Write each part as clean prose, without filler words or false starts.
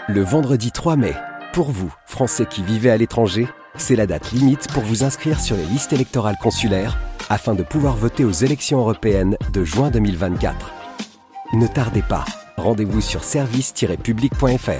Le vendredi 3 mai, pour vous, Français qui vivez à l'étranger, c'est la date limite pour vous inscrire sur les listes électorales consulaires afin de pouvoir voter aux élections européennes de juin 2024. Ne tardez pas, rendez-vous sur service-public.fr.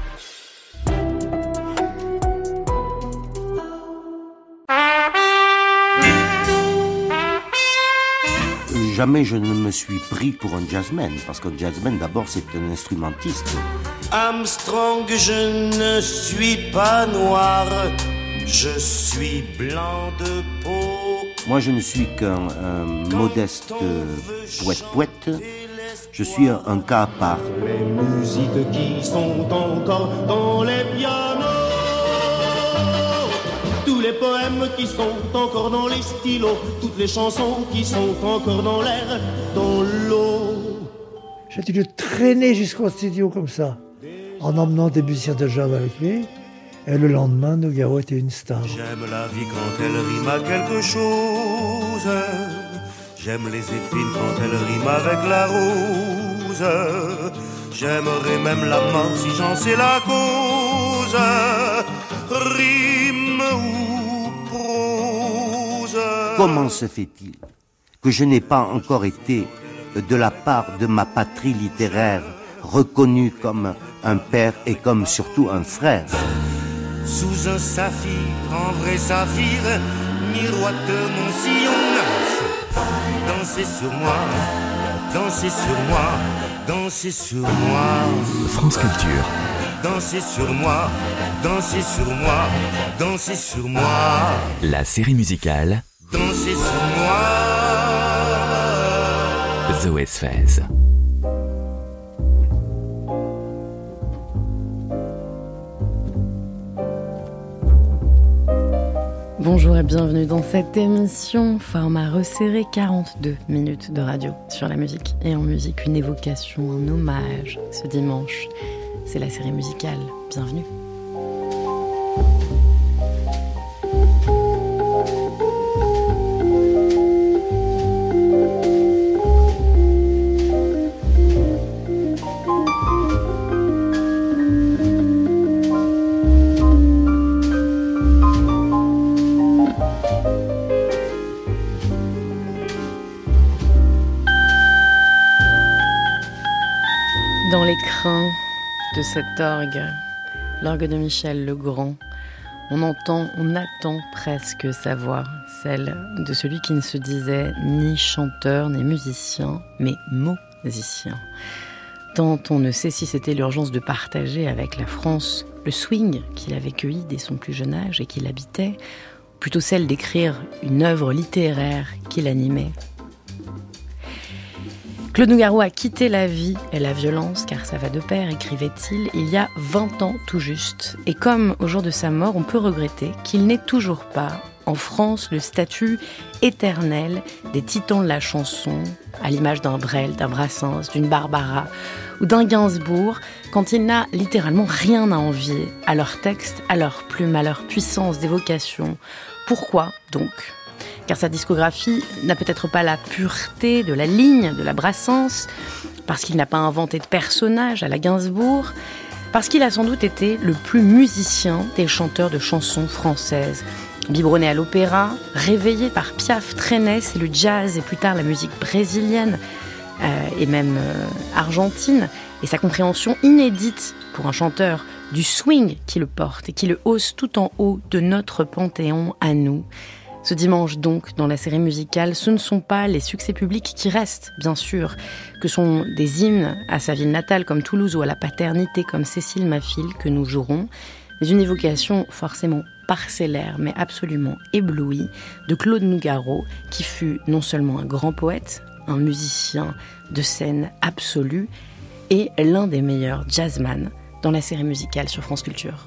Jamais je ne me suis pris pour un jazzman, parce qu'un jazzman d'abord c'est un instrumentiste. Armstrong, je ne suis pas noir, je suis blanc de peau. Moi je ne suis qu'un modeste poète. Je suis un cas à part. Les musiques qui sont encore dans les pianos, tous les poèmes qui sont encore dans les stylos, toutes les chansons qui sont encore dans l'air, dans l'eau. J'ai dû le traîner jusqu'au studio comme ça, en emmenant des musiciens de jazz avec lui. Et le lendemain, Nougaro était une star. J'aime la vie quand elle rime à quelque chose. J'aime les épines quand elle rime avec la rose. J'aimerais même la mort si j'en sais la cause. Rime ou prose. Comment se fait-il que je n'ai pas encore été, de la part de ma patrie littéraire, reconnu comme un père et comme surtout un frère? Sous un saphir, en vrai saphir, miroite mon sillon. Dansez sur moi, dansez sur moi, dansez sur moi. France Culture. Dansez sur moi, dansez sur moi, dansez sur moi. La série musicale Dansez sur moi. Zoé Sfez. Bonjour et bienvenue dans cette émission, format resserré, 42 minutes de radio sur la musique. Et en musique, une évocation, un hommage ce dimanche. C'est la série musicale. Bienvenue. Dans les crins de cet l'orgue de Michel Legrand, on attend presque sa voix, celle de celui qui ne se disait ni chanteur ni musicien, mais musicien. Tant on ne sait si c'était l'urgence de partager avec la France le swing qu'il avait cueilli dès son plus jeune âge et qu'il habitait, ou plutôt celle d'écrire une œuvre littéraire qu'il animait. Claude Nougaro a quitté la vie et la violence, car ça va de pair, écrivait-il, il y a 20 ans tout juste. Et comme au jour de sa mort, on peut regretter qu'il n'ait toujours pas, en France, le statut éternel des titans de la chanson, à l'image d'un Brel, d'un Brassens, d'une Barbara ou d'un Gainsbourg, quand il n'a littéralement rien à envier à leurs textes, à leur plume, à leur puissance d'évocation. Pourquoi donc ? Car sa discographie n'a peut-être pas la pureté de la ligne de la Brassens, parce qu'il n'a pas inventé de personnage à la Gainsbourg, parce qu'il a sans doute été le plus musicien des chanteurs de chansons françaises. Biberonné à l'opéra, réveillé par Piaf, Trenes et le jazz et plus tard la musique brésilienne et même argentine, et sa compréhension inédite pour un chanteur du swing qui le porte et qui le hausse tout en haut de notre panthéon à nous. Ce dimanche donc, dans la série musicale, ce ne sont pas les succès publics qui restent, bien sûr, que sont des hymnes à sa ville natale comme Toulouse ou à la paternité comme Cécile ma fille que nous jouerons, mais une évocation forcément parcellaire mais absolument éblouie de Claude Nougaro, qui fut non seulement un grand poète, un musicien de scène absolu et l'un des meilleurs jazzman dans la série musicale sur France Culture.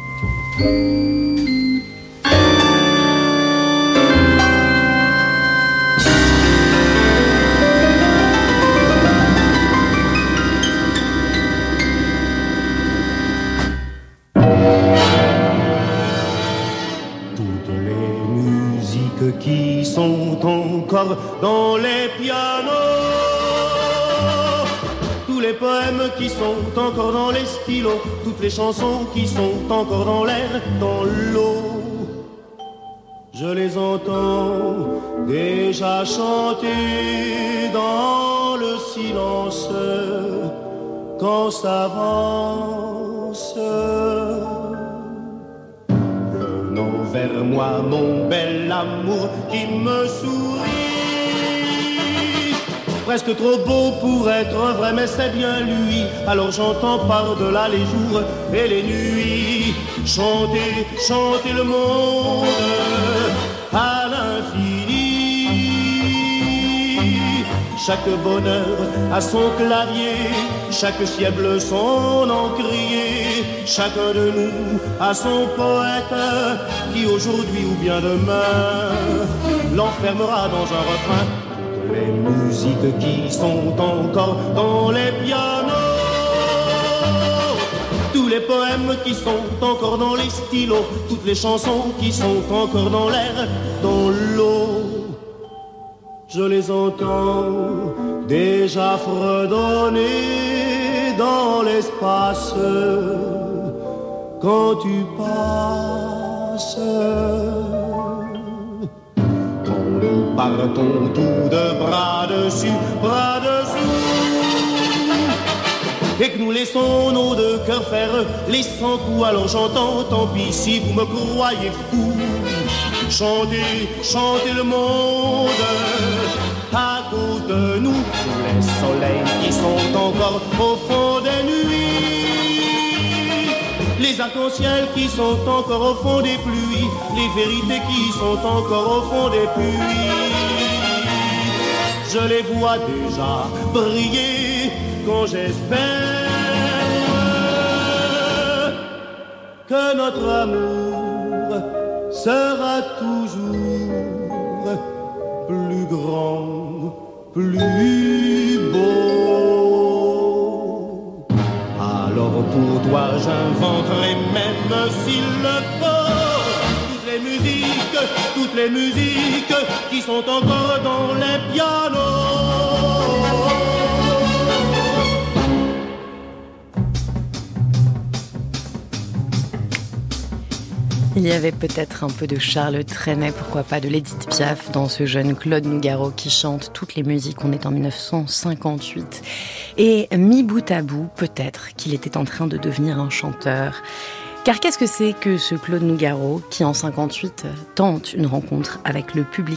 Qui sont encore dans les pianos, tous les les poèmes qui sont encore dans les stylos, toutes les chansons qui sont encore dans l'air, dans l'eau. Je les entends déjà chanter dans le silence quand s'avance. Venons vers moi, mon bel amour qui me sourit. Presque trop beau pour être vrai, mais c'est bien lui. Alors j'entends par-delà les jours et les nuits chanter, chanter le monde à l'infini. Chaque bonheur a son clavier, chaque ciel bleu son encrier. Chacun de nous a son poète qui aujourd'hui ou bien demain l'enfermera dans un refrain. Toutes les musiques qui sont encore dans les pianos, tous les poèmes qui sont encore dans les stylos, toutes les chansons qui sont encore dans l'air, dans l'eau. Je les entends déjà fredonner dans l'espace quand tu passes. Quand nous partons tous de bras dessus, bras dessous, et que nous laissons nos deux cœurs faire les 100 coups, alors j'entends, tant pis si vous me croyez fou, chanter, chanter le monde à cause de nous, tous les soleils qui sont encore au fond des nuits, les arcs-en-ciel qui sont encore au fond des pluies, les vérités qui sont encore au fond des puits. Je les vois déjà briller quand j'espère que notre amour sera toujours plus grand, plus beau. Alors pour toi j'inventerai même s'il le faut toutes les musiques qui sont encore dans les pianos. Il y avait peut-être un peu de Charles Trenet, pourquoi pas de l'Édith Piaf dans ce jeune Claude Nougaro qui chante toutes les musiques. On est en 1958. Et mis bout à bout, peut-être qu'il était en train de devenir un chanteur. Car qu'est-ce que c'est que ce Claude Nougaro qui, en 58, tente une rencontre avec le public ?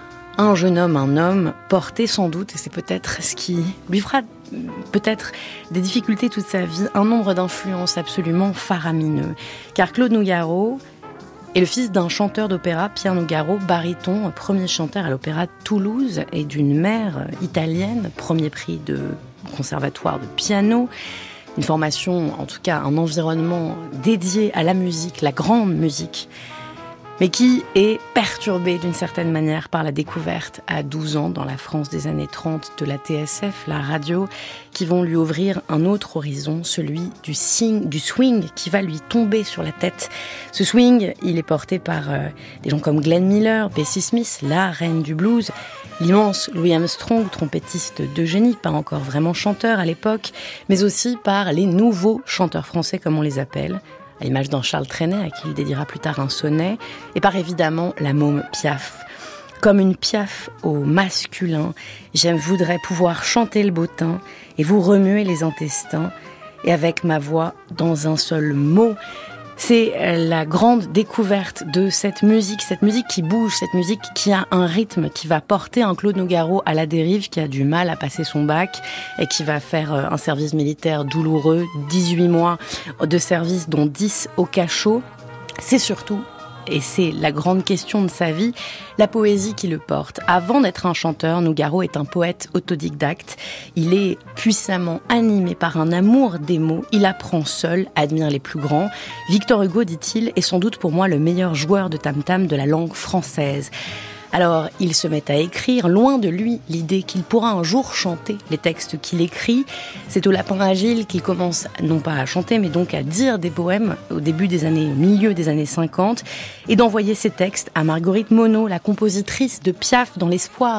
Un jeune homme, un homme, porté sans doute, et c'est peut-être ce qui lui fera peut-être des difficultés toute sa vie, un nombre d'influences absolument faramineux. Car Claude Nougaro est le fils d'un chanteur d'opéra, Pierre Nougaro, baryton, premier chanteur à l'opéra de Toulouse, et d'une mère italienne, premier prix de conservatoire de piano. Une formation, en tout cas un environnement dédié à la musique, la grande musique, mais qui est perturbé d'une certaine manière par la découverte à 12 ans dans la France des années 30 de la TSF, la radio, qui vont lui ouvrir un autre horizon, celui du swing qui va lui tomber sur la tête. Ce swing, il est porté par des gens comme Glenn Miller, Bessie Smith, la reine du blues, l'immense Louis Armstrong, trompettiste de génie, pas encore vraiment chanteur à l'époque, mais aussi par les nouveaux chanteurs français comme on les appelle, à l'image d'un Charles Trenet, à qui il dédiera plus tard un sonnet, et par évidemment la môme Piaf. Comme une Piaf au masculin, voudrais pouvoir chanter le bottin et vous remuer les intestins, et avec ma voix dans un seul mot. C'est la grande découverte de cette musique qui bouge, cette musique qui a un rythme, qui va porter un Claude Nougaro à la dérive, qui a du mal à passer son bac et qui va faire un service militaire douloureux, 18 mois de service dont 10 au cachot. C'est surtout, et c'est la grande question de sa vie, la poésie qui le porte. Avant d'être un chanteur, Nougaro est un poète autodidacte. Il est puissamment animé par un amour des mots. Il apprend seul, admire les plus grands. Victor Hugo, dit-il, est sans doute pour moi le meilleur joueur de tam-tam de la langue française. Alors, il se met à écrire, loin de lui l'idée qu'il pourra un jour chanter les textes qu'il écrit. C'est au Lapin Agile qu'il commence non pas à chanter, mais donc à dire des poèmes au milieu des années 50, et d'envoyer ses textes à Marguerite Monod, la compositrice de Piaf, dans l'espoir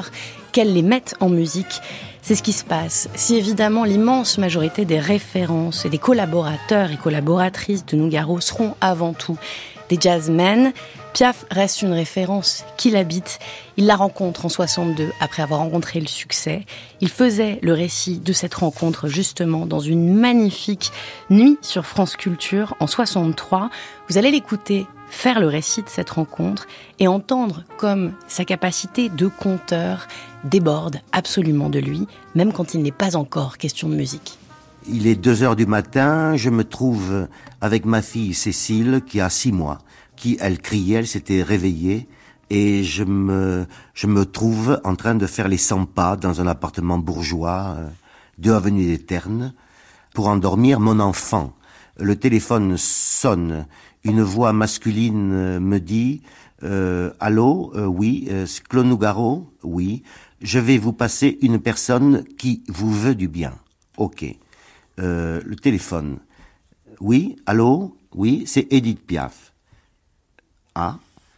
qu'elle les mette en musique. C'est ce qui se passe. Si évidemment l'immense majorité des références et des collaborateurs et collaboratrices de Nougaro seront avant tout des jazzmen, Piaf reste une référence qui l'habite. Il la rencontre en 62, après avoir rencontré le succès. Il faisait le récit de cette rencontre justement dans une magnifique nuit sur France Culture en 63. Vous allez l'écouter faire le récit de cette rencontre et entendre comme sa capacité de conteur déborde absolument de lui, même quand il n'est pas encore question de musique. Il est 2h du matin, je me trouve avec ma fille Cécile qui a 6 mois, qui elle criait, elle s'était réveillée et je me trouve en train de faire les 100 pas dans un appartement bourgeois, 2 avenue des Ternes, pour endormir mon enfant. Le téléphone sonne, une voix masculine me dit allô, oui, Claude Nougaro, oui, je vais vous passer une personne qui vous veut du bien. Ok. Le téléphone. Oui, allô, oui, c'est Edith Piaf. Ah,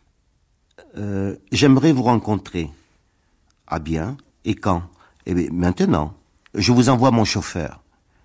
j'aimerais vous rencontrer. Ah bien, et quand? Eh bien, maintenant. Je vous envoie mon chauffeur.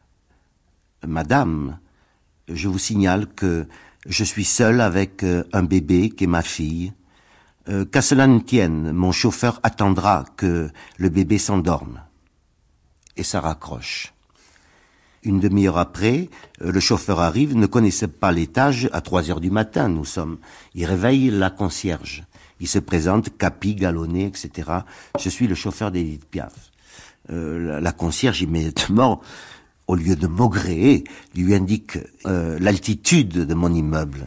Madame, je vous signale que je suis seul avec un bébé qui est ma fille. Qu'à cela ne tienne, mon chauffeur attendra que le bébé s'endorme. Et ça raccroche. Une demi-heure après, le chauffeur arrive, ne connaissait pas l'étage, à 3h du matin nous sommes. Il réveille la concierge. Il se présente, capi, galonné, etc. Je suis le chauffeur d'Edith Piaf. La concierge, immédiatement, au lieu de maugréer, lui indique l'altitude de mon immeuble.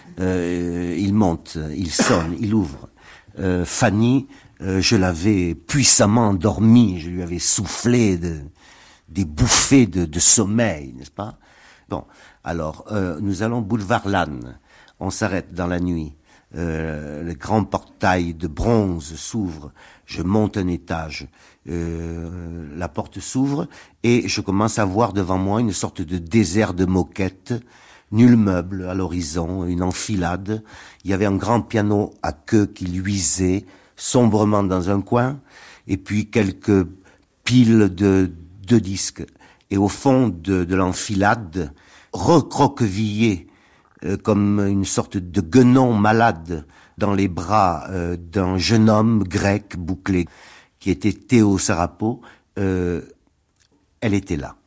Il monte, il sonne, il ouvre. Fanny, je l'avais puissamment endormie, je lui avais soufflé des bouffées de sommeil, n'est-ce pas? Bon, alors, nous allons boulevard Lannes. On s'arrête dans la nuit. Le grand portail de bronze s'ouvre. Je monte un étage. La porte s'ouvre et je commence à voir devant moi une sorte de désert de moquettes. Nul meuble à l'horizon, une enfilade. Il y avait un grand piano à queue qui luisait sombrement dans un coin, et puis quelques piles de disques. Et au fond de l'enfilade, recroquevillé comme une sorte de guenon malade dans les bras d'un jeune homme grec bouclé, qui était Théo Sarapo, elle était là.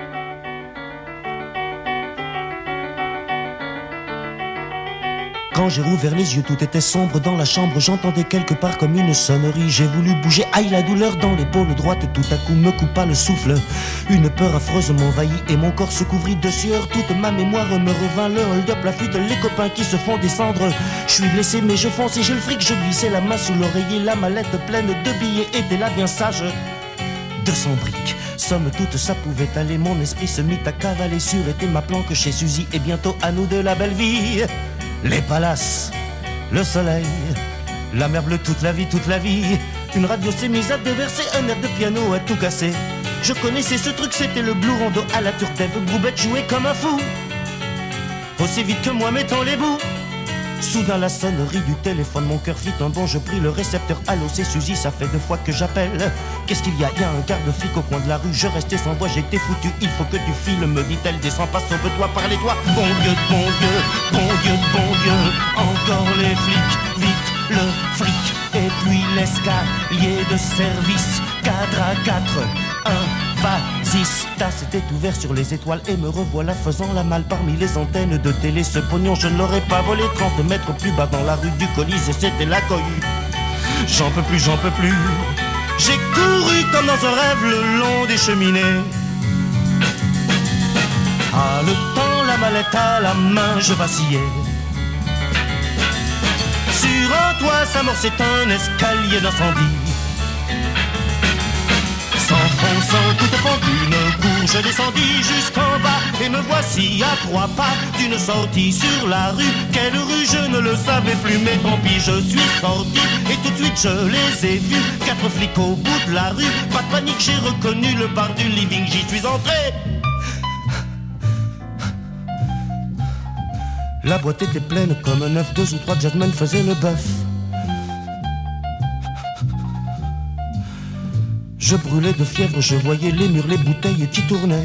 Quand j'ai rouvert les yeux, tout était sombre dans la chambre. J'entendais quelque part comme une sonnerie. J'ai voulu bouger, aïe la douleur dans l'épaule droite. Tout à coup me coupa le souffle. Une peur affreuse m'envahit et mon corps se couvrit de sueur. Toute ma mémoire me revint, le hold-up, la fuite, les copains qui se font descendre. Je suis blessé mais je fonce et j'ai le fric. Je glissais la main sous l'oreiller, la mallette pleine de billets était là bien sage. 200 briques, somme toute ça pouvait aller. Mon esprit se mit à cavaler sur était ma planque chez Suzy. Et bientôt à nous de la belle vie. Les palaces, le soleil, la mer bleue toute la vie, toute la vie. Une radio s'est mise à déverser un air de piano à tout casser. Je connaissais ce truc, c'était le Blue Rondo à la Turtève. Boubette jouait comme un fou, aussi vite que moi mettant les bouts. Soudain la sonnerie du téléphone, mon cœur fit un bond, je pris le récepteur. Allô, c'est Suzy, ça fait 2 fois que j'appelle. Qu'est-ce qu'il y a? Il y a un garde-flic au coin de la rue, je restais sans voix, j'étais foutu. Il faut que tu filmes, me dit-elle, descends pas, sauve-toi par les doigts. Bon Dieu, bon Dieu, bon Dieu, bon Dieu, encore les flics, vite le fric. Et puis l'escalier de service, 4 à 4, 1, vas-y, s'était ouvert sur les étoiles et me revoilà faisant la malle parmi les antennes de télé. Ce pognon je ne l'aurais pas volé 30 mètres plus bas dans la rue du Colisée, c'était la cohue. J'en peux plus, j'en peux plus. J'ai couru comme dans un rêve le long des cheminées. Ah, le temps, la mallette à la main, je vacillais. Sur un toit, sa mort c'est un escalier d'incendie. S'enfonçant tout au fond d'une cour, je descendis jusqu'en bas et me voici à 3 pas d'une sortie sur la rue. Quelle rue, je ne le savais plus, mais tant pis, je suis sorti et tout de suite je les ai vus. 4 flics au bout de la rue, pas de panique, j'ai reconnu le bar du living, j'y suis entré. La boîte était pleine comme un œuf, 2 ou 3 jazzmen faisaient le bœuf. Je brûlais de fièvre, je voyais les murs, les bouteilles qui tournaient.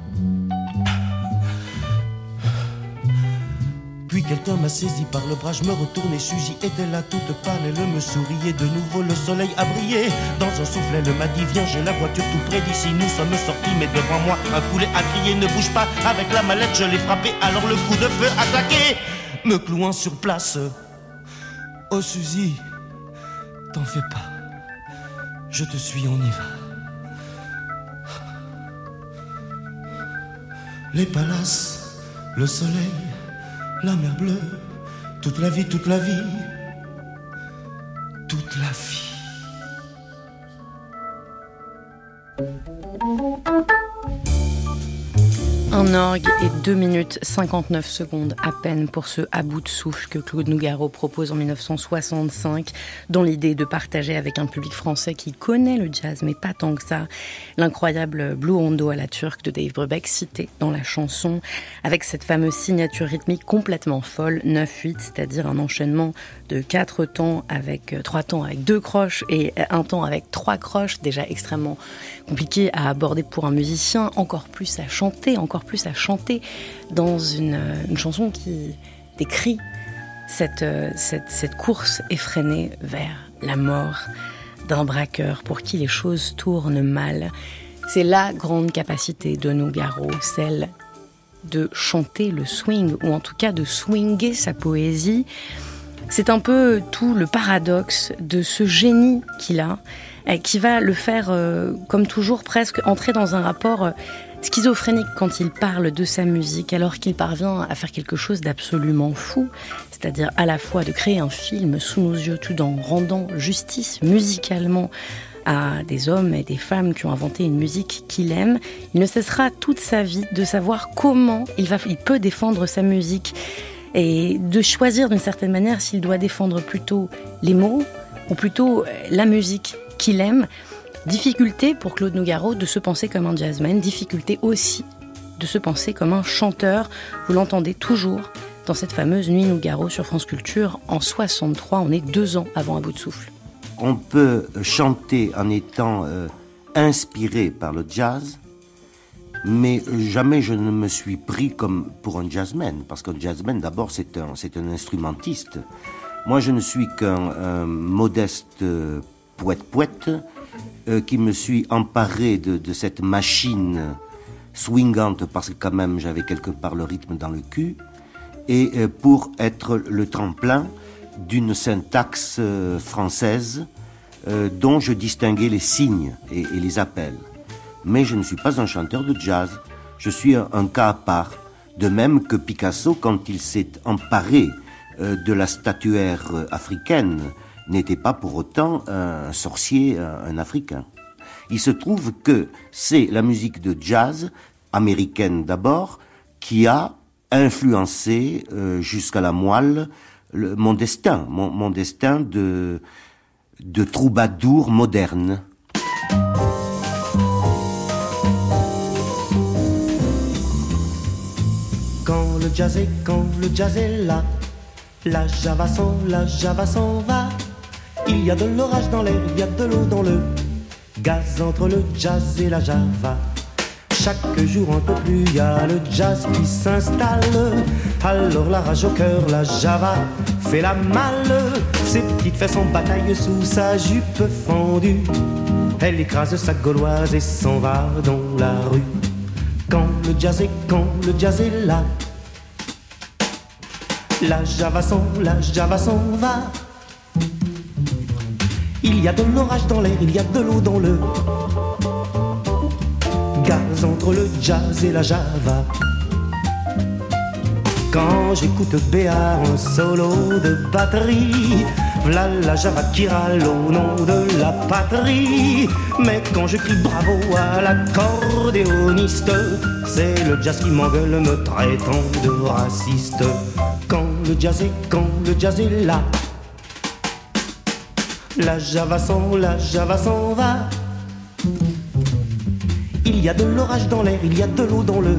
Puis quelqu'un m'a saisi par le bras, je me retourne et Suzy était là toute pâle. Elle me souriait, de nouveau le soleil a brillé. Dans un souffle, elle m'a dit viens, j'ai la voiture tout près d'ici. Nous sommes sortis, mais devant moi, un poulet a crié ne bouge pas. Avec la mallette, je l'ai frappé, alors le coup de feu a claqué, me clouant sur place. Oh Suzy, t'en fais pas, je te suis, on y va. Les palaces, le soleil, la mer bleue, toute la vie, toute la vie, toute la vie. Un orgue et 2 minutes 59 secondes à peine pour ce à bout de souffle que Claude Nougaro propose en 1965, dans l'idée de partager avec un public français qui connaît le jazz, mais pas tant que ça, l'incroyable Blue Rondo à la turque de Dave Brubeck, cité dans la chanson, avec cette fameuse signature rythmique complètement folle, 9-8, c'est-à-dire un enchaînement de 4 temps avec 3 temps avec 2 croches et un temps avec 3 croches, déjà extrêmement compliqué à aborder pour un musicien, encore plus à chanter dans une chanson qui décrit cette course effrénée vers la mort d'un braqueur pour qui les choses tournent mal. C'est la grande capacité de Nougaro, celle de chanter le swing, ou en tout cas de swinger sa poésie. C'est un peu tout le paradoxe de ce génie qu'il a, qui va le faire, comme toujours, presque entrer dans un rapport schizophrénique quand il parle de sa musique, alors qu'il parvient à faire quelque chose d'absolument fou, c'est-à-dire à la fois de créer un film sous nos yeux tout en rendant justice musicalement à des hommes et des femmes qui ont inventé une musique qu'il aime. Il ne cessera toute sa vie de savoir comment il peut défendre sa musique et de choisir d'une certaine manière s'il doit défendre plutôt les mots ou plutôt la musique qu'il aime. Difficulté pour Claude Nougaro de se penser comme un jazzman, difficulté aussi de se penser comme un chanteur. Vous l'entendez toujours dans cette fameuse Nuit Nougaro sur France Culture en 63, on est 2 ans avant À bout de souffle. On peut chanter en étant inspiré par le jazz, mais jamais je ne me suis pris comme pour un jazzman, parce qu'un jazzman d'abord c'est un instrumentiste. Moi je ne suis qu'un modeste poète qui me suis emparé de cette machine swingante, parce que quand même j'avais quelque part le rythme dans le cul, et pour être le tremplin d'une syntaxe française dont je distinguais les signes et les appels. Mais je ne suis pas un chanteur de jazz, je suis un cas à part, de même que Picasso, quand il s'est emparé de la statuaire africaine, n'était pas pour autant un sorcier, un Africain. Il se trouve que c'est la musique de jazz, américaine d'abord, qui a influencé jusqu'à la moelle mon destin de troubadour moderne. Quand le jazz est là, la java s'en va. Il y a de l'orage dans l'air, il y a de l'eau dans le gaz entre le jazz et la java. Chaque jour un peu plus, il y a le jazz qui s'installe. Alors la rage au cœur, la java fait la malle. Ses petites fesses en bataille sous sa jupe fendue. Elle écrase sa gauloise et s'en va dans la rue. Quand le jazz est là, la java s'en va. Il y a de l'orage dans l'air, il y a de l'eau dans le gaz entre le jazz et la java. Quand j'écoute Béa un solo de batterie, v'là la java qui râle au nom de la patrie. Mais quand je crie bravo à l'accordéoniste, c'est le jazz qui m'engueule me traitant de raciste. Quand le jazz est là, la java s'en va. Il y a de l'orage dans l'air, il y a de l'eau dans le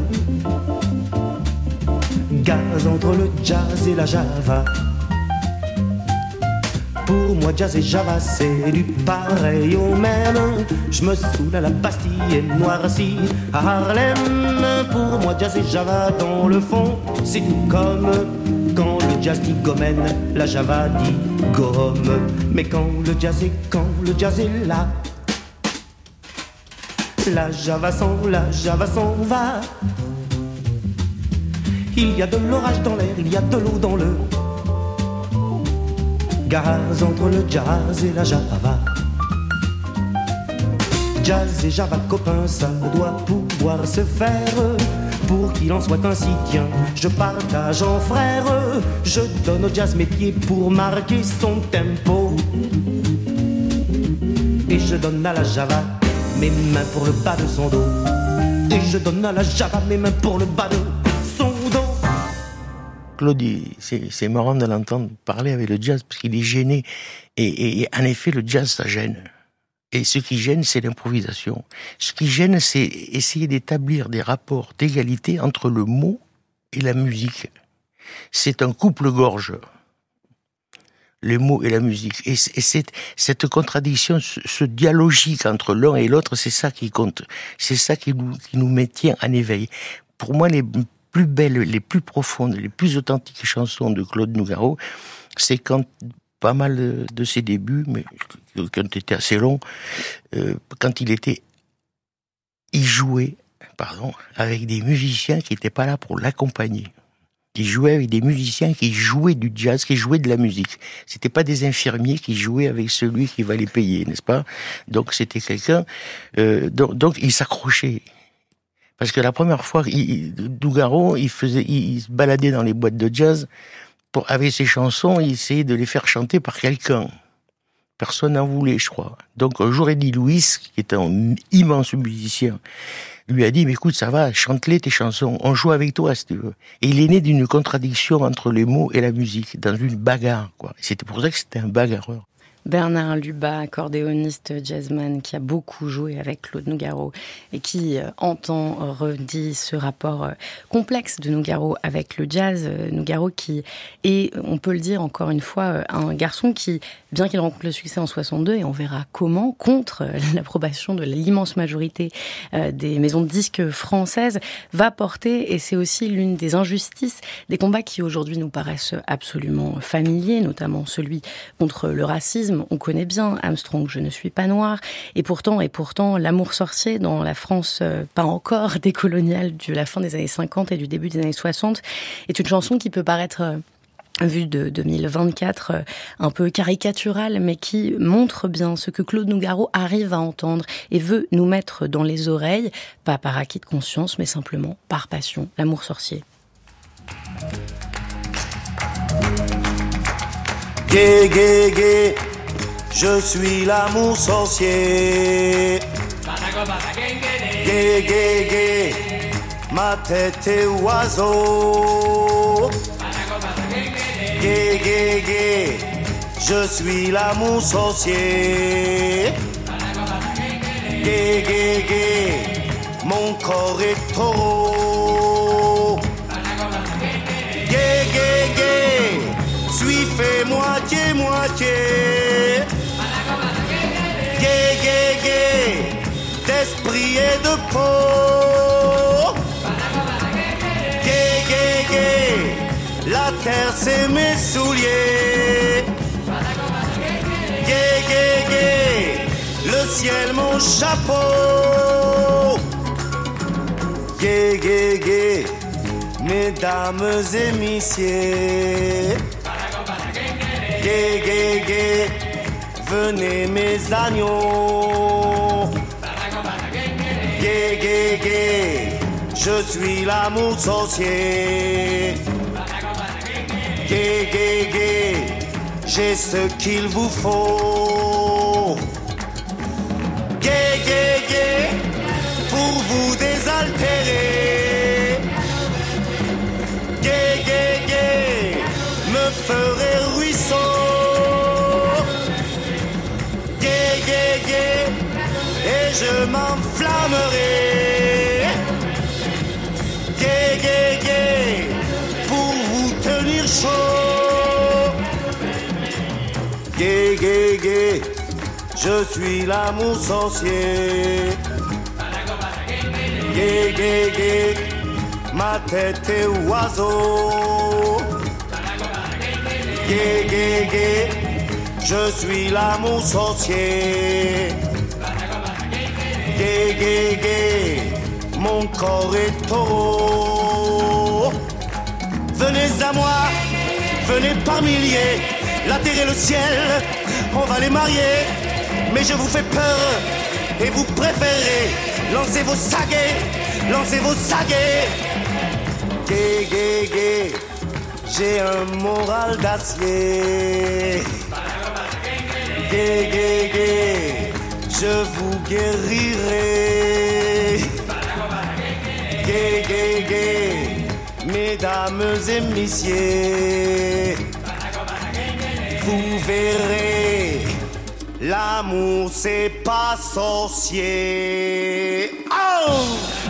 gaz entre le jazz et la java. Pour moi jazz et java c'est du pareil au même. Je me saoule à la Bastille et noirci à Harlem. Pour moi jazz et java dans le fond c'est tout comme quand le jazz dit gomène, la java dit gomme. Mais quand le jazz est là, la java s'en va. Il y a de l'orage dans l'air, il y a de l'eau dans le gaz entre le jazz et la java. Jazz et java copains, ça doit pouvoir se faire. Pour qu'il en soit ainsi, tiens, je partage en frère. Je donne au jazz mes pieds pour marquer son tempo. Et je donne à la java mes mains pour le bas de son dos. Et je donne à la java mes mains pour le bas de son dos. Claude, c'est marrant de l'entendre parler avec le jazz parce qu'il est gêné. Et en effet, le jazz, ça gêne. Et ce qui gêne, c'est l'improvisation. Ce qui gêne, c'est essayer d'établir des rapports d'égalité entre le mot et la musique. C'est un couple-gorge, les mots et la musique. Et cette contradiction, ce dialogique entre l'un et l'autre, c'est ça qui compte. C'est ça qui nous maintient en éveil. Pour moi, les plus belles, les plus profondes, les plus authentiques chansons de Claude Nougaro, c'est quand pas mal de ses débuts, mais qui ont été assez longs, quand il jouait avec des musiciens qui n'étaient pas là pour l'accompagner. Il jouait avec des musiciens qui jouaient du jazz, qui jouaient de la musique. C'était pas des infirmiers qui jouaient avec celui qui va les payer, n'est-ce pas? Donc c'était quelqu'un, donc il s'accrochait. Parce que la première fois, Nougaro, il se baladait dans les boîtes de jazz, avec ses chansons, il essayait de les faire chanter par quelqu'un. Personne n'en voulait, je crois. Donc un jour, Eddie Louis, qui est un immense musicien, lui a dit, mais écoute, ça va, chante-les tes chansons, on joue avec toi si tu veux. Et il est né d'une contradiction entre les mots et la musique, dans une bagarre, quoi. Et c'était pour ça que c'était un bagarreur. Bernard Lubat, accordéoniste jazzman qui a beaucoup joué avec Claude Nougaro et qui redit ce rapport complexe de Nougaro avec le jazz. Nougaro qui est, on peut le dire encore une fois, un garçon qui, bien qu'il rencontre le succès en 62, et on verra comment, contre l'approbation de l'immense majorité des maisons de disques françaises, va porter, et c'est aussi l'une des injustices, des combats qui aujourd'hui nous paraissent absolument familiers, notamment celui contre le racisme. On connaît bien Armstrong, je ne suis pas noir, et pourtant, l'amour sorcier dans la France pas encore décoloniale de la fin des années 50 et du début des années 60 est une chanson qui peut paraître vue de 2024 un peu caricaturale, mais qui montre bien ce que Claude Nougaro arrive à entendre et veut nous mettre dans les oreilles, pas par acquis de conscience, mais simplement par passion, l'amour sorcier. Gay, gay, gay, je suis l'amour sorcier. Gay, gay, gay, ma tête est oiseau. Gay, gay, gay, je suis l'amour sorcier. Gay, gay, gay, mon corps est taureau. Gay, gay, gay, suis fait moitié, moitié. Gay, gay, gay, d'esprit et de peau. Gay, gay, gay, la terre c'est mes souliers. Gay, gay, gay, le ciel mon chapeau. Gay, gay, gay, mesdames et messieurs. Gay, gay, gay, venez mes agneaux. Gay, gay, gay, je suis l'amour sorcier. Gay, gay, gay, j'ai ce qu'il vous faut. Gay, gay, gay, pour vous désaltérer. Gay, gay, gay, me ferait ruisseau. Gay, gay, gay, et je m'enflammerai. Gay, gay, gay, pour vous tenir chaud. Gay, gay, gay, je suis l'amour sorcier. Gay, gay, gay, ma tête est oiseau. Gay, gay, gay, je suis l'amour sorcier. Gay, gay, gay, mon corps est taureau. Venez à moi, venez par milliers, la terre et le ciel, on va les marier. Mais je vous fais peur et vous préférez lancer vos saguets, lancez vos saguets. Gay, gay, gay, j'ai un moral d'acier. Gay, gay, gay, je vous guérirai. Gay, gay, gay, mesdames et messieurs, vous verrez, l'amour c'est pas sorcier. Oh!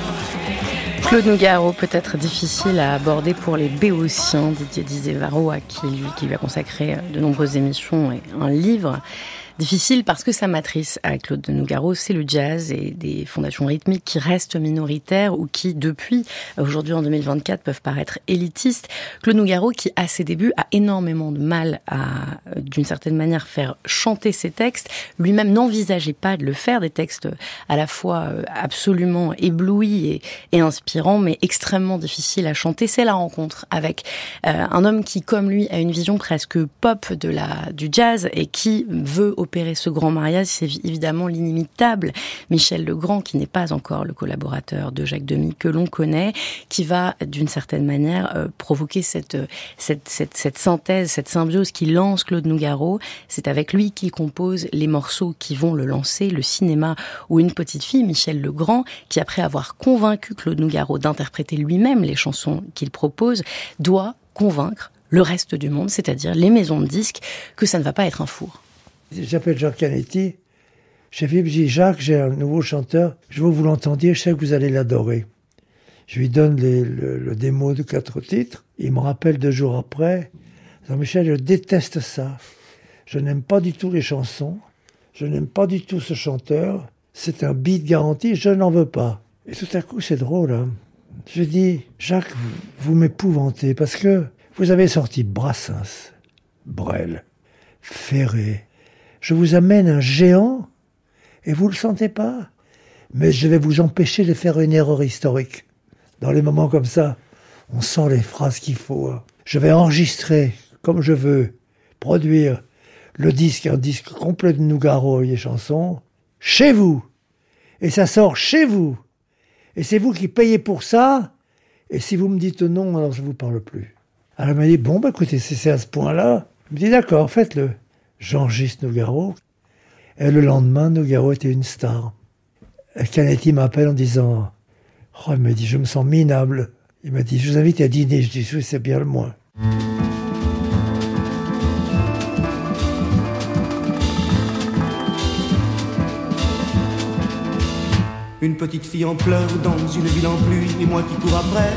Claude Nougaro, peut-être difficile à aborder pour les béotiens. Didier Disevaro, qui lui a consacré de nombreuses émissions et un livre. Difficile parce que sa matrice à Claude Nougaro, c'est le jazz et des fondations rythmiques qui restent minoritaires ou qui, depuis aujourd'hui en 2024, peuvent paraître élitistes. Claude Nougaro, qui à ses débuts a énormément de mal à, d'une certaine manière, faire chanter ses textes, lui-même n'envisageait pas de le faire, des textes à la fois absolument éblouis et inspirants, mais extrêmement difficiles à chanter. C'est la rencontre avec un homme qui, comme lui, a une vision presque pop du jazz et qui veut opérer ce grand mariage. C'est évidemment l'inimitable Michel Legrand, qui n'est pas encore le collaborateur de Jacques Demy que l'on connaît, qui va d'une certaine manière provoquer cette synthèse, cette symbiose qui lance Claude Nougaro. C'est avec lui qu'il compose les morceaux qui vont le lancer, Le cinéma ou Une petite fille. Michel Legrand, qui après avoir convaincu Claude Nougaro d'interpréter lui-même les chansons qu'il propose, doit convaincre le reste du monde, c'est-à-dire les maisons de disques, que ça ne va pas être un four. J'appelle Jacques Canetti. Je lui dis, Jacques, j'ai un nouveau chanteur. Je veux que vous l'entendiez, je sais que vous allez l'adorer. Je lui donne le démo de 4 titres. Il me rappelle 2 jours après. Jean-Michel, je déteste ça. Je n'aime pas du tout les chansons. Je n'aime pas du tout ce chanteur. C'est un beat garanti, je n'en veux pas. Et tout à coup, c'est drôle. Hein. Je dis, Jacques, vous m'épouvantez parce que vous avez sorti Brassens, Brel, Ferré. Je vous amène un géant et vous le sentez pas. Mais je vais vous empêcher de faire une erreur historique. Dans les moments comme ça, on sent les phrases qu'il faut. Je vais enregistrer comme je veux, produire le disque, un disque complet de Nougaro et des chansons, chez vous. Et ça sort chez vous. Et c'est vous qui payez pour ça. Et si vous me dites non, alors je vous parle plus. Alors elle m'a dit, bon, écoutez, si c'est à ce point-là, je me dis, d'accord, faites-le. J'enregistre Nougaro. Et le lendemain, Nougaro était une star. Et Canetti m'appelle en disant, oh, il m'a dit, je me sens minable. Il m'a dit, je vous invite à dîner. Je dis, oui, c'est bien le moins. Une petite fille en pleurs dans une ville en pluie, et moi qui cours après,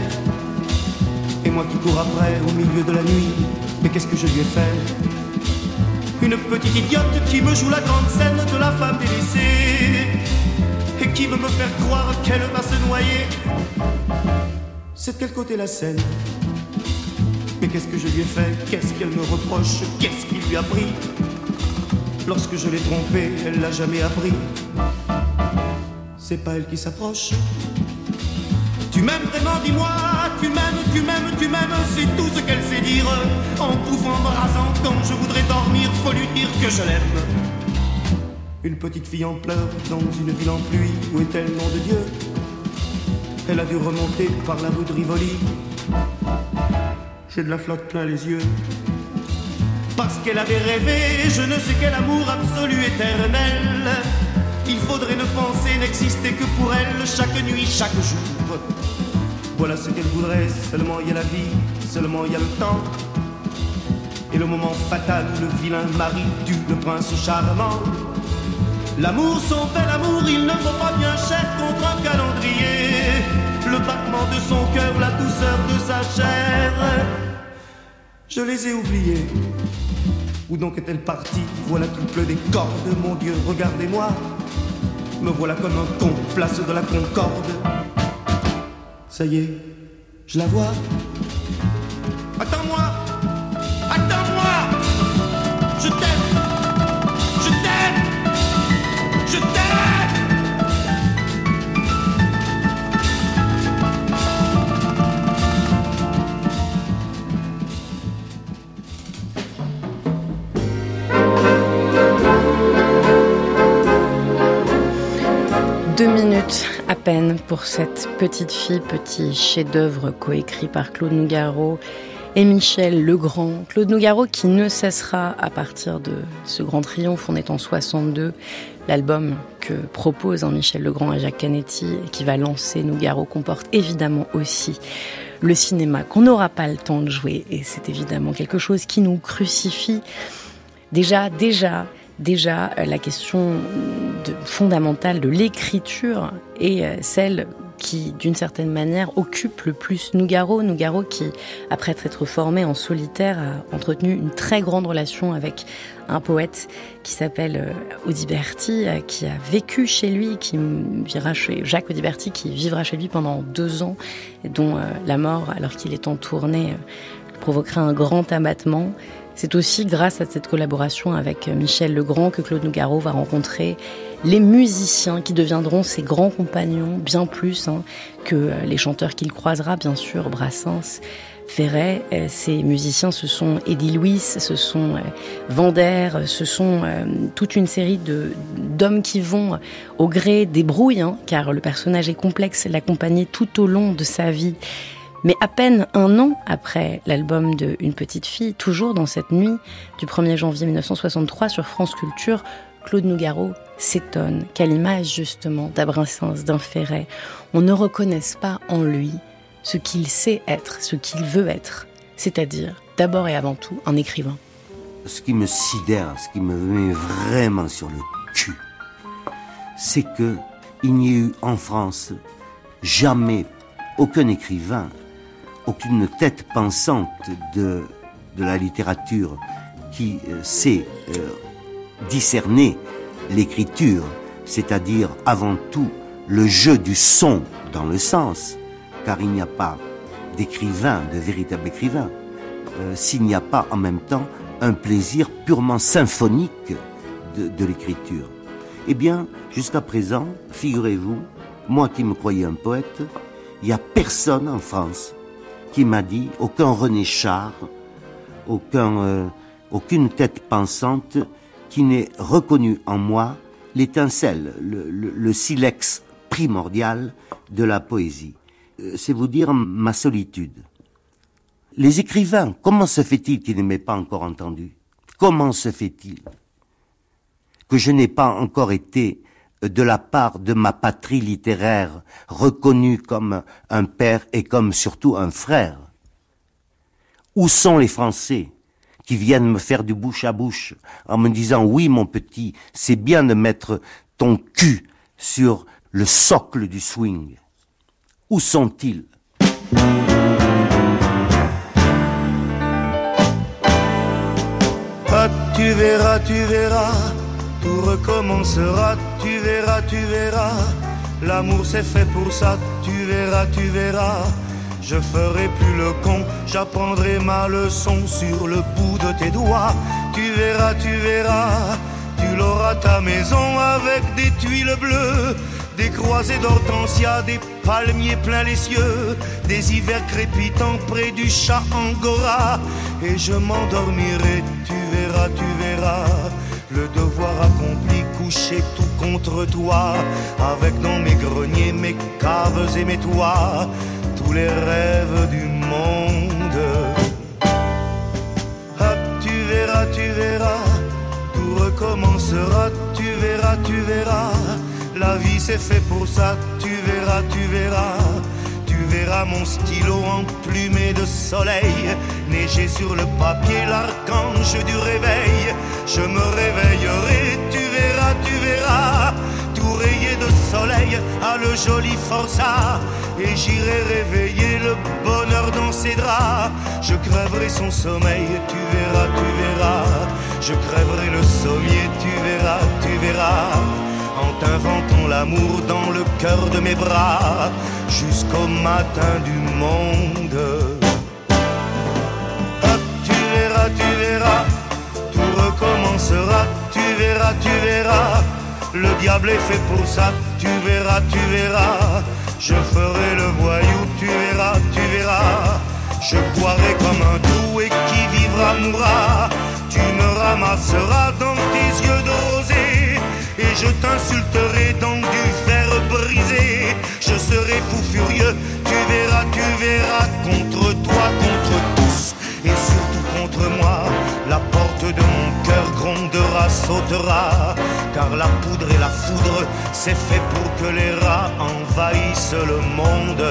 au milieu de la nuit. Mais qu'est-ce que je lui ai fait? Une petite idiote qui me joue la grande scène de la femme délaissée et qui veut me faire croire qu'elle va se noyer. C'est de quel côté la scène? Mais qu'est-ce que je lui ai fait? Qu'est-ce qu'elle me reproche? Qu'est-ce qui lui a pris? Lorsque je l'ai trompée, elle l'a jamais appris. C'est pas elle qui s'approche. Tu m'aimes vraiment, dis-moi. Tu m'aimes, c'est tout ce qu'elle sait dire. En bouffant, me rasant, quand je voudrais dormir, faut lui dire que je l'aime. Une petite fille en pleurs dans une ville en pluie. Où est-elle, nom de Dieu? Elle a dû remonter par la rue de Rivoli. J'ai de la flotte plein les yeux. Parce qu'elle avait rêvé, je ne sais quel amour absolu éternel. Il faudrait ne penser, n'exister que pour elle, chaque nuit, chaque jour. Voilà ce qu'elle voudrait, seulement il y a la vie, seulement il y a le temps. Et le moment fatal où le vilain mari tue le prince charmant. L'amour, son bel amour, il ne vaut pas bien cher contre un calendrier. Le battement de son cœur, la douceur de sa chair, je les ai oubliés. Où donc est-elle partie? Voilà qu'il pleut des cordes, mon Dieu, regardez-moi. Me voilà comme un con, place de la Concorde. Ça y est, je la vois. Attends-moi, attends-moi. Je t'aime, je t'aime, je t'aime. 2 minutes à peine pour cette petite fille, petit chef-d'œuvre coécrit par Claude Nougaro et Michel Legrand. Claude Nougaro qui ne cessera à partir de ce grand triomphe, on est en 62, l'album que proposent Michel Legrand et Jacques Canetti et qui va lancer Nougaro comporte évidemment aussi le cinéma qu'on n'aura pas le temps de jouer et c'est évidemment quelque chose qui nous crucifie. Déjà, la question fondamentale de l'écriture est celle qui, d'une certaine manière, occupe le plus Nougaro. Nougaro qui, après être formé en solitaire, a entretenu une très grande relation avec un poète qui s'appelle Audiberti, qui a vécu chez lui, qui vivra chez Jacques Audiberti, qui vivra chez lui pendant 2 ans, dont la mort, alors qu'il est en tournée, provoquera un grand abattement. C'est aussi grâce à cette collaboration avec Michel Legrand que Claude Nougaro va rencontrer les musiciens qui deviendront ses grands compagnons, bien plus que les chanteurs qu'il croisera, bien sûr, Brassens, Ferret. Ces musiciens, ce sont Eddie Louis, ce sont Vander, ce sont toute une série d'hommes qui vont, au gré des brouilles, car le personnage est complexe, l'accompagner tout au long de sa vie. Mais à peine 1 an après l'album de Une petite fille, toujours dans cette nuit du 1er janvier 1963 sur France Culture, Claude Nougaro s'étonne qu'à l'image justement d'Abrassens, d'un Ferret, on ne reconnaisse pas en lui ce qu'il sait être, ce qu'il veut être, c'est-à-dire d'abord et avant tout un écrivain. Ce qui me sidère, ce qui me met vraiment sur le cul, c'est que il n'y a eu en France jamais aucun écrivain, aucune tête pensante de la littérature qui sait discerner l'écriture, c'est-à-dire avant tout le jeu du son dans le sens, car il n'y a pas d'écrivain, de véritable écrivain, s'il n'y a pas en même temps un plaisir purement symphonique de l'écriture. Eh bien, jusqu'à présent, figurez-vous, moi qui me croyais un poète, il n'y a personne en France qui m'a dit, aucun René Char, aucune tête pensante qui n'ait reconnu en moi l'étincelle, le silex primordial de la poésie. C'est vous dire ma solitude. Les écrivains, comment se fait-il qu'ils ne m'aient pas encore entendu? Comment se fait-il que je n'ai pas encore été, de la part de ma patrie littéraire, reconnu comme un père et comme surtout un frère? Où sont les Français qui viennent me faire du bouche à bouche en me disant « Oui, mon petit, c'est bien de mettre ton cul sur le socle du swing ». Où sont-ils? Ah, tu verras, tout recommencera, tu verras, l'amour c'est fait pour ça, tu verras, je ferai plus le con, j'apprendrai ma leçon sur le bout de tes doigts, tu verras, tu l'auras ta maison avec des tuiles bleues, des croisées d'hortensia, des palmiers plein les cieux, des hivers crépitants près du chat Angora, et je m'endormirai, tu verras, le devoir accompli, couché tout contre toi, avec dans mes greniers, mes caves et mes toits, tous les rêves du monde. Ah, tu verras, tout recommencera, tu verras, la vie c'est fait pour ça, tu verras, tu verras mon stylo emplumé de soleil, neiger sur le papier l'archange du réveil, je me réveillerai, tu verras, tout oreiller de soleil a le joli forçat, et j'irai réveiller le bonheur dans ses draps. Je crèverai son sommeil, tu verras, tu verras. Je crèverai le sommier, tu verras, tu verras. En t'inventant l'amour dans le cœur de mes bras, jusqu'au matin du monde. Hop, tu verras, tout recommencera, tu verras, tu verras. Le diable est fait pour ça, tu verras, tu verras. Je ferai le voyou, tu verras, tu verras. Je boirai comme un trou et qui vivra mourra. Tu me ramasseras dans tes yeux de rosée, et je t'insulterai dans du fer brisé. Je serai fou furieux, tu verras, contre toi, contre tous, et surtout contre moi. La porte de mon cœur grondera, sautera, car la poudre et la foudre, c'est fait pour que les rats envahissent le monde.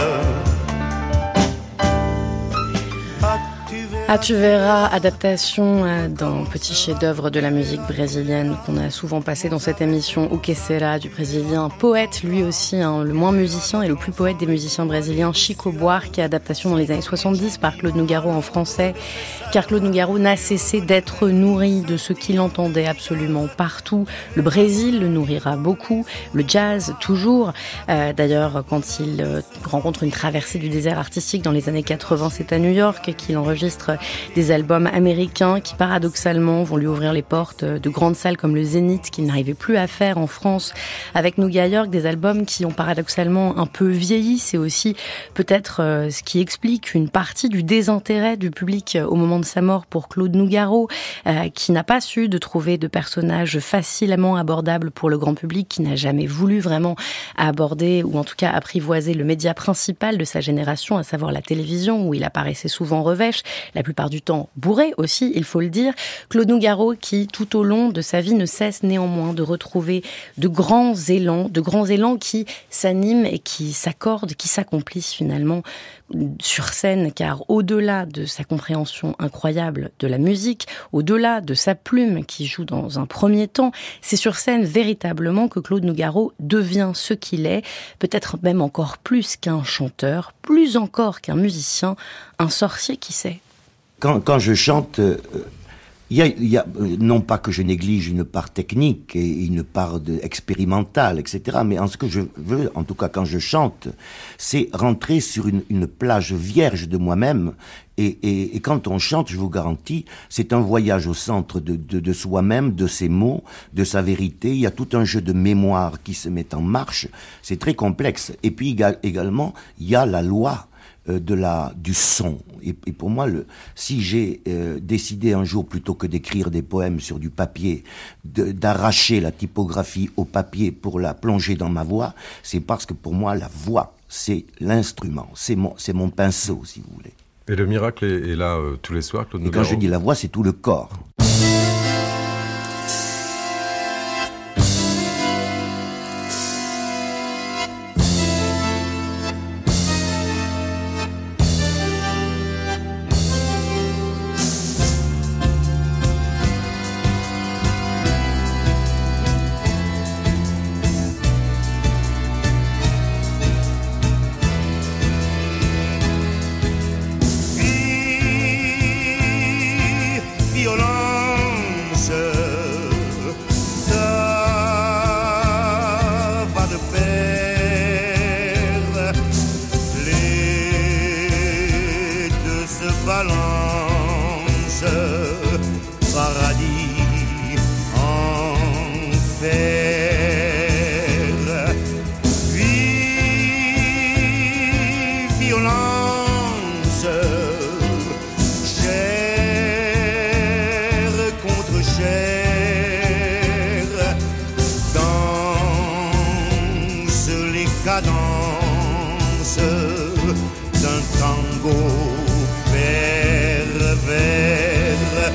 Ah, tu verras, adaptation d'un petit chef-d'œuvre de la musique brésilienne qu'on a souvent passé dans cette émission, O Que Será, du brésilien poète, lui aussi, le moins musicien et le plus poète des musiciens brésiliens, Chico Buarque, adaptation dans les années 70 par Claude Nougaro en français, car Claude Nougaro n'a cessé d'être nourri de ce qu'il entendait absolument partout. Le Brésil le nourrira beaucoup, le jazz toujours. D'ailleurs, quand il rencontre une traversée du désert artistique dans les années 80, c'est à New York qu'il enregistre des albums américains qui paradoxalement vont lui ouvrir les portes de grandes salles comme le Zénith qu'il n'arrivait plus à faire en France avec Nouga York, des albums qui ont paradoxalement un peu vieilli. C'est aussi peut-être ce qui explique une partie du désintérêt du public au moment de sa mort pour Claude Nougaro, qui n'a pas su de trouver de personnages facilement abordables pour le grand public, qui n'a jamais voulu vraiment aborder ou en tout cas apprivoiser le média principal de sa génération, à savoir la télévision, où il apparaissait souvent revêche, la plupart du temps bourré aussi, il faut le dire. Claude Nougaro qui, tout au long de sa vie, ne cesse néanmoins de retrouver de grands élans qui s'animent et qui s'accordent, qui s'accomplissent finalement sur scène, car au-delà de sa compréhension incroyable de la musique, au-delà de sa plume qui joue dans un premier temps, c'est sur scène véritablement que Claude Nougaro devient ce qu'il est, peut-être même encore plus qu'un chanteur, plus encore qu'un musicien, un sorcier qui sait. Quand je chante, il y a non pas que je néglige une part technique et une part expérimentale, etc. Mais ce que je veux, en tout cas quand je chante, c'est rentrer sur une plage vierge de moi-même. Et quand on chante, je vous garantis, c'est un voyage au centre de soi-même, de ses mots, de sa vérité. Il y a tout un jeu de mémoire qui se met en marche. C'est très complexe. Et puis également, il y a la loi du son. Et pour moi, si j'ai décidé un jour, plutôt que d'écrire des poèmes sur du papier, d'arracher la typographie au papier pour la plonger dans ma voix, c'est parce que pour moi, la voix, c'est l'instrument, c'est mon pinceau, si vous voulez. Et le miracle est là tous les soirs, Claude Nougaro. Et quand je dis la voix, c'est tout le corps. D'un tango pervers.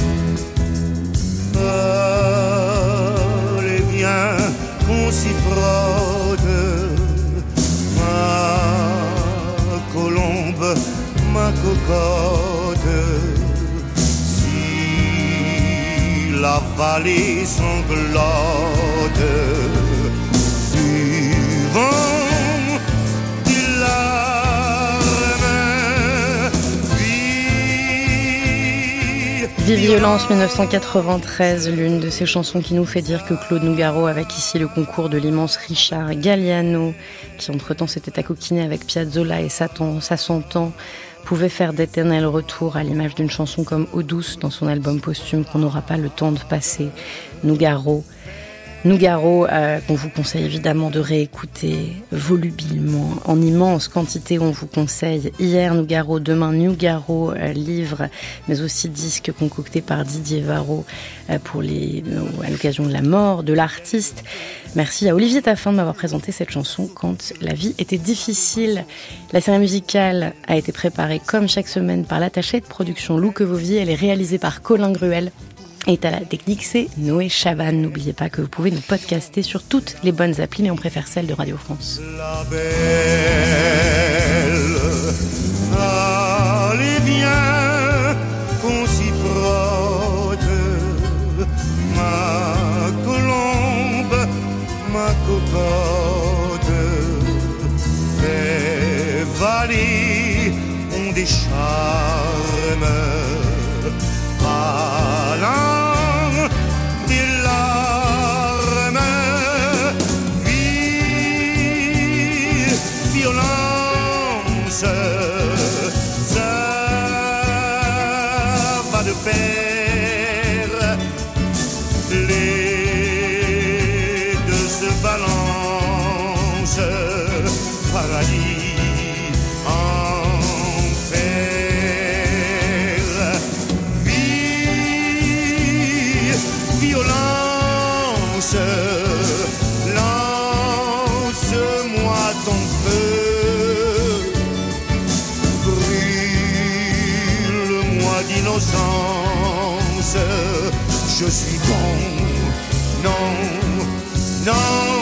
Allez, viens, on s'y frotte, ma colombe, ma cocotte. Si la vallée sanglote, vent, il la remet. Vie Violence 1993, l'une de ces chansons qui nous fait dire que Claude Nougaro, avec ici le concours de l'immense Richard Galliano, qui entre-temps s'était accoquiné avec Piazzolla et ça s'entend, pouvait faire d'éternels retours à l'image d'une chanson comme Eau douce dans son album posthume qu'on n'aura pas le temps de passer. Nougaro, qu'on vous conseille évidemment de réécouter volublement, en immense quantité. On vous conseille Hier Nougaro, demain Nougaro, livre, mais aussi disque concocté par Didier Varro à l'occasion de la mort de l'artiste. Merci à Olivier Taffin de m'avoir présenté cette chanson quand la vie était difficile. La série musicale a été préparée comme chaque semaine par l'attaché de production Lou Quevovier. Elle est réalisée par Colin Gruel. Et à la technique, c'est Noé Chavannes. N'oubliez pas que vous pouvez nous podcaster sur toutes les bonnes applis, mais on préfère celle de Radio France. La belle, allez viens, qu'on s'y frotte. Ma colombe, ma cocotte, les vallées ont des charmes. Alain des larmes, violence, ça va de pair, les deux se balancent, paradis, enfer. Violence, lance-moi ton feu, brûle-moi d'innocence, je suis bon, non, non.